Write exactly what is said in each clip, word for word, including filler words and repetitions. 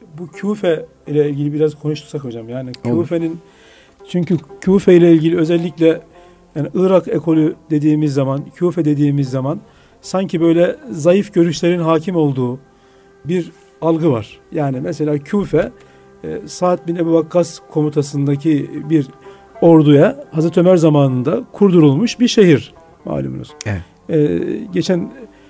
bu Küfe ile ilgili biraz konuştursak hocam. Yani Küfe'nin, çünkü Küfe ile ilgili özellikle yani Irak ekolü dediğimiz zaman, Küfe dediğimiz zaman sanki böyle zayıf görüşlerin hakim olduğu bir algı var. Yani mesela Küfe, e, Sa'd bin Ebu Vakkas komutasındaki bir orduya Hazreti Ömer zamanında kurdurulmuş bir şehir malumunuz. Evet. E, geçen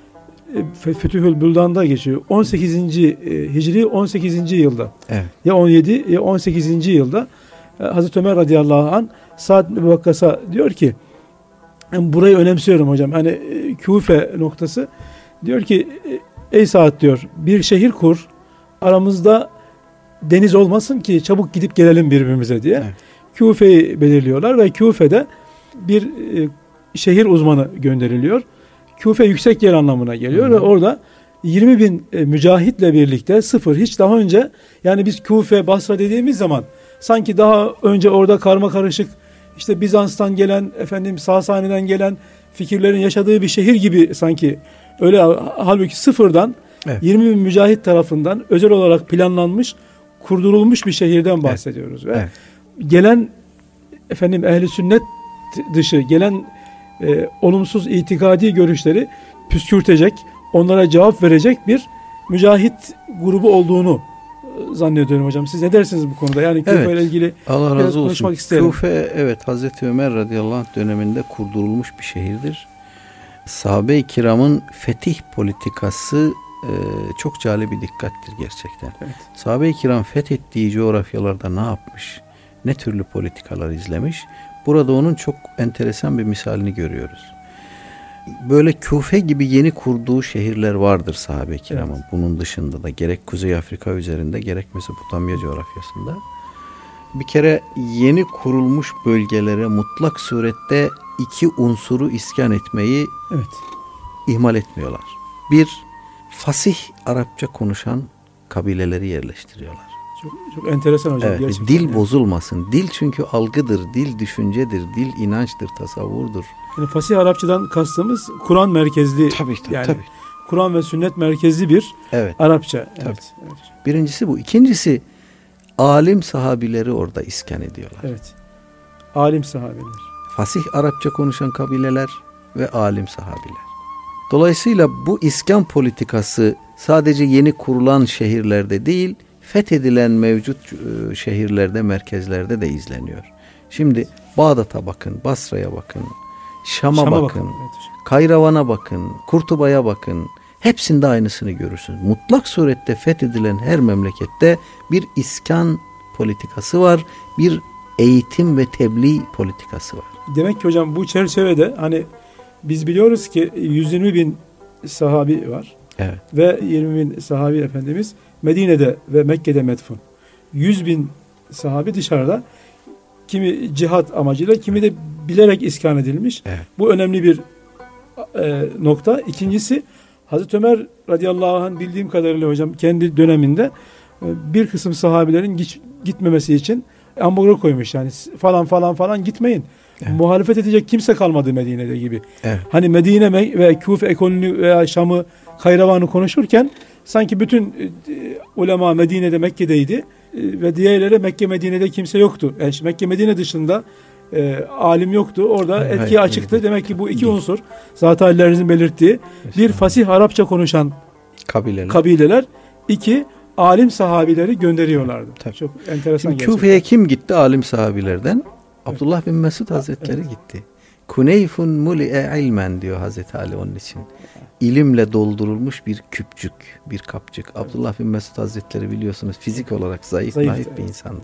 e, Fütühül Büldan'da geçiyor. on sekizinci E, Hicri on sekizinci yılda. Evet. Ya on yedi ya on sekizinci yılda e, Hazreti Ömer radıyallahu anh Sa'd bin Ebu Vakkas'a diyor ki, yani burayı önemsiyorum hocam. Hani e, Küfe noktası, diyor ki ey Sa'd diyor, bir şehir kur, aramızda deniz olmasın ki çabuk gidip gelelim birbirimize diye. Evet. Küfe'yi belirliyorlar ve Küfe'de bir e, şehir uzmanı gönderiliyor. Küfe yüksek yer anlamına geliyor. Hı. Ve orada yirmi bin e, mücahitle birlikte sıfır, hiç daha önce, yani biz Küfe, Basra dediğimiz zaman sanki daha önce orada karma karışık, işte Bizans'tan gelen, efendim Sasani'den gelen fikirlerin yaşadığı bir şehir gibi sanki, öyle halbuki sıfırdan evet. yirmi bin mücahit tarafından özel olarak planlanmış, kurdurulmuş bir şehirden bahsediyoruz. Evet. Ve evet. gelen efendim ehli sünnet dışı gelen e, olumsuz itikadi görüşleri püskürtecek, onlara cevap verecek bir mücahit grubu olduğunu zannediyorum hocam. Siz ne dersiniz bu konuda? Yani Küfe ile evet. ilgili Allah razı konuşmak olsun. isterim. Küfe, evet, Hazreti Ömer radıyallahu anh döneminde kurdurulmuş bir şehirdir. Sahabe-i kiramın fetih politikası e, çok cali bir dikkattir gerçekten. Evet. Sahabe-i kiram fethettiği coğrafyalarda ne yapmış? Ne türlü politikalar izlemiş? Burada onun çok enteresan bir misalini görüyoruz. Böyle Küfe gibi yeni kurduğu şehirler vardır sahabe-i kiramın. Evet. Bunun dışında da gerek Kuzey Afrika üzerinde gerek Mezopotamya coğrafyasında. Bir kere yeni kurulmuş bölgelere mutlak surette iki unsuru iskan etmeyi evet. ihmal etmiyorlar. Bir, fasih Arapça konuşan kabileleri yerleştiriyorlar. Çok, çok enteresan hocam. Evet, gerçekten. Dil yani. Bozulmasın. Dil çünkü algıdır, dil düşüncedir, dil inançtır, tasavvurdur. Yani fasih Arapçadan kastımız Kur'an merkezli. Tabii tabii. Yani tabii. Kur'an ve sünnet merkezli bir evet. Arapça. Evet. Evet. Birincisi bu. İkincisi, alim sahabileri orada iskan ediyorlar. Evet. Alim sahabiler. Fasih Arapça konuşan kabileler ve alim sahabiler. Dolayısıyla bu iskan politikası sadece yeni kurulan şehirlerde değil, fethedilen mevcut şehirlerde, merkezlerde de izleniyor. Şimdi Bağdat'a bakın, Basra'ya bakın, Şam'a, Şam'a bakın, bakın evet. Kayravan'a bakın, Kurtuba'ya bakın. Hepsinde aynısını görürsünüz. Mutlak surette fethedilen her memlekette bir iskan politikası var, bir eğitim ve tebliğ politikası var. Demek ki hocam bu çerçevede hani biz biliyoruz ki yüz yirmi bin sahabi var. Evet. Ve yirmi bin sahabi efendimiz Medine'de ve Mekke'de medfun. yüz bin sahabi dışarıda, kimi cihat amacıyla, kimi de bilerek iskan edilmiş. Evet. Bu önemli bir e, nokta. İkincisi, Hazreti Ömer radıyallahu anh bildiğim kadarıyla hocam kendi döneminde e, bir kısım sahabilerin git, gitmemesi için ambargo koymuş, yani falan falan falan gitmeyin. Evet. Muhalefet edecek kimse kalmadı Medine'de gibi. Evet. Hani Medine ve Küfe ekolünü veya Şam'ı, Kayravan'ı konuşurken sanki bütün e, ulema Medine'de, Mekke'deydi e, ve diğerleri Mekke, Medine'de kimse yoktu. Yani Mekke, Medine dışında e, alim yoktu. Orada evet, etki açıktı. Evet. Demek ki bu iki unsur, zaten hallerinizin belirttiği, bir fasih Arapça konuşan kabileler, kabileler iki alim sahabileri gönderiyorlardı. Tabii. Çok enteresan. Şimdi Küfe'ye kim gitti alim sahabilerden? Evet. Abdullah bin Mesud Hazretleri evet. gitti. Kuneyfun muli'e ilmen diyor Hazreti Ali onun için. İlimle doldurulmuş bir küpçük, bir kapçık. Evet. Abdullah bin Mesud Hazretleri biliyorsunuz fizik olarak zayıf, zayıf naif evet. bir insandı.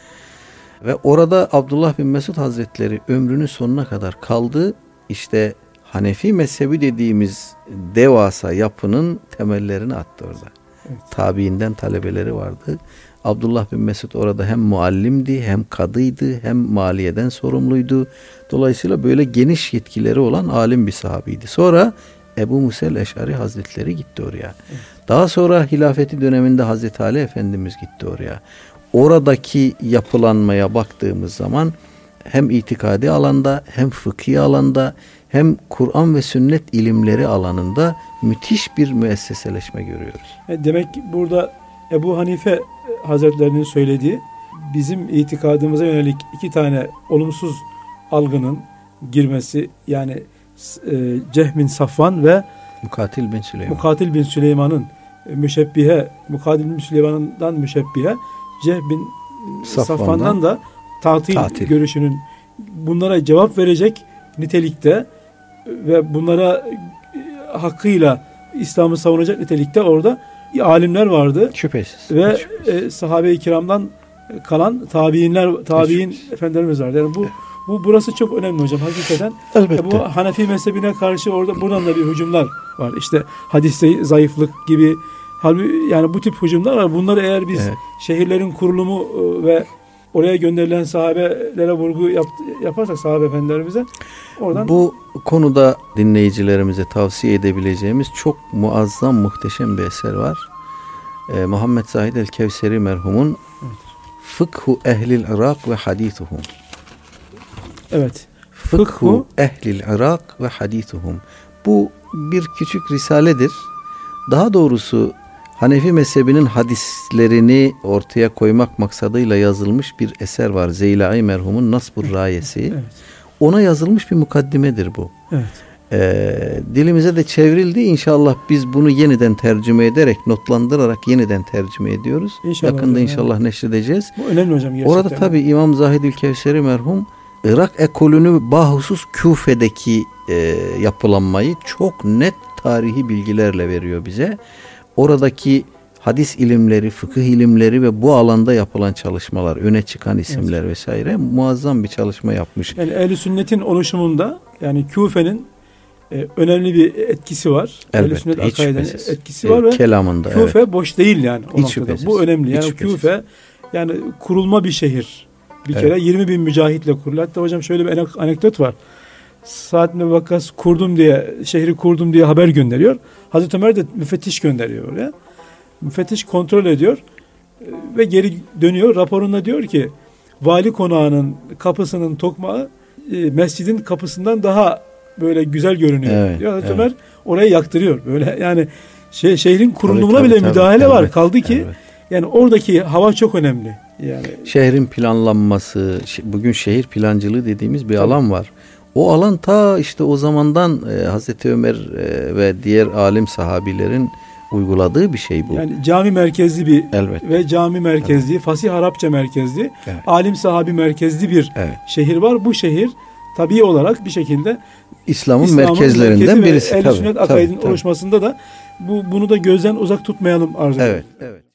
Ve orada Abdullah bin Mesud Hazretleri ömrünün sonuna kadar kaldı. İşte Hanefi mezhebi dediğimiz devasa yapının temellerini attı orada. Evet. Tabiinden talebeleri vardı. Abdullah bin Mesud orada hem muallimdi, hem kadıydı, hem maliyeden sorumluydu. Dolayısıyla böyle geniş yetkileri olan alim bir sahabiydi. Sonra Ebu Musa el-Eş'ari Hazretleri gitti oraya. Evet. Daha sonra hilafeti döneminde Hazreti Ali Efendimiz gitti oraya. Oradaki yapılanmaya baktığımız zaman hem itikadi alanda, hem fıkhi alanda, hem Kur'an ve sünnet ilimleri alanında müthiş bir müesseseleşme görüyoruz. Demek ki burada Ebu Hanife Hazretlerinin söylediği bizim itikadımıza yönelik iki tane olumsuz algının girmesi, yani e, Cehmin Safvan ve Mukatil bin Süleyman. Mukatil bin Süleyman'ın müşebbihe, Mukatil bin Süleyman'dan müşebbihe, Cehmin Safvan'dan, Safvan'dan da tatil, tatil görüşünün bunlara cevap verecek nitelikte ve bunlara hakkıyla İslam'ı savunacak nitelikte orada alimler vardı. Şüphesiz. Ve şüphesiz. E, sahabe-i kiramdan kalan tabiinler, tabiin Şüphesiz. efendilerimiz vardı. Yani bu bu burası çok önemli hocam hakikaten. Elbette. E, bu Hanefi mezhebine karşı orada buradan da bir hücumlar var. İşte hadiste zayıflık gibi, halbuki yani bu tip hücumlar var. Bunları eğer biz evet. şehirlerin kurulumu ve oraya gönderilen sahabelere vurgu yap, yaparsak sahabe efendilerimize oradan... Bu konuda dinleyicilerimize tavsiye edebileceğimiz çok muazzam, muhteşem bir eser var. Ee, Muhammed Zahid el-Kevseri merhumun evet. Fıkhu Ehlil Irak ve Hadithuhum. Evet. Fıkhu Ehlil Irak ve Hadithuhum. Bu bir küçük risaledir. Daha doğrusu Hanefi mezhebinin hadislerini ortaya koymak maksadıyla yazılmış bir eser var. Zeylai merhumun Nasbur Rayesi. Evet. Ona yazılmış bir mukaddimedir bu. Evet. Ee, dilimize de çevrildi. İnşallah biz bunu yeniden tercüme ederek, notlandırarak yeniden tercüme ediyoruz. İnşallah Yakında hocam, inşallah yani. neşredeceğiz. Bu önemli hocam gerçekten. Orada tabii İmam Zahid-ül Kevseri merhum Irak ekolünü bahusus Küfe'deki e, yapılanmayı çok net tarihi bilgilerle veriyor bize. Oradaki hadis ilimleri, fıkıh ilimleri ve bu alanda yapılan çalışmalar, öne çıkan isimler evet. vesaire muazzam bir çalışma yapmış. Yani Ehl-i Sünnet'in oluşumunda yani Küfe'nin e, önemli bir etkisi var. Ehl-i Sünnet akaidinin etkisi var ve kelamında, Küfe evet. boş değil yani o Hiç noktada. şüphesiz. Bu önemli. Yani Hiç Küfe şüphesiz. yani kurulma bir şehir. Bir evet. kere yirmi bin mücahitle kuruldu. Hatta hocam şöyle bir anekdot var. Sa'd bin Vakkas kurdum diye, şehri kurdum diye haber gönderiyor. Hazreti Ömer de müfettiş gönderiyor oraya. Müfettiş kontrol ediyor ve geri dönüyor. Raporunda diyor ki vali konağının kapısının tokmağı e, mescidin kapısından daha böyle güzel görünüyor. Evet, diyor. Hazreti evet. Ömer orayı yaktırıyor. Böyle yani şey, şehrin kurulumuna tabii, bile tabii, müdahale tabii, var. evet, Kaldı ki evet. yani oradaki hava çok önemli. Yani şehrin planlanması, bugün şehir plancılığı dediğimiz bir tabii. alan var. O alan ta işte o zamandan e, Hazreti Ömer e, ve diğer alim sahabilerin uyguladığı bir şey bu. Yani cami merkezli bir Elbette. ve cami merkezli, evet. fasih Arapça merkezli, evet. alim sahabi merkezli bir evet. şehir var. Bu şehir tabii olarak bir şekilde İslam'ın, İslam'ın merkezlerinden birisi. Ehl-i Sünnet akaidinin oluşmasında da bu bunu da gözden uzak tutmayalım arzu ediyorum. Evet, evet.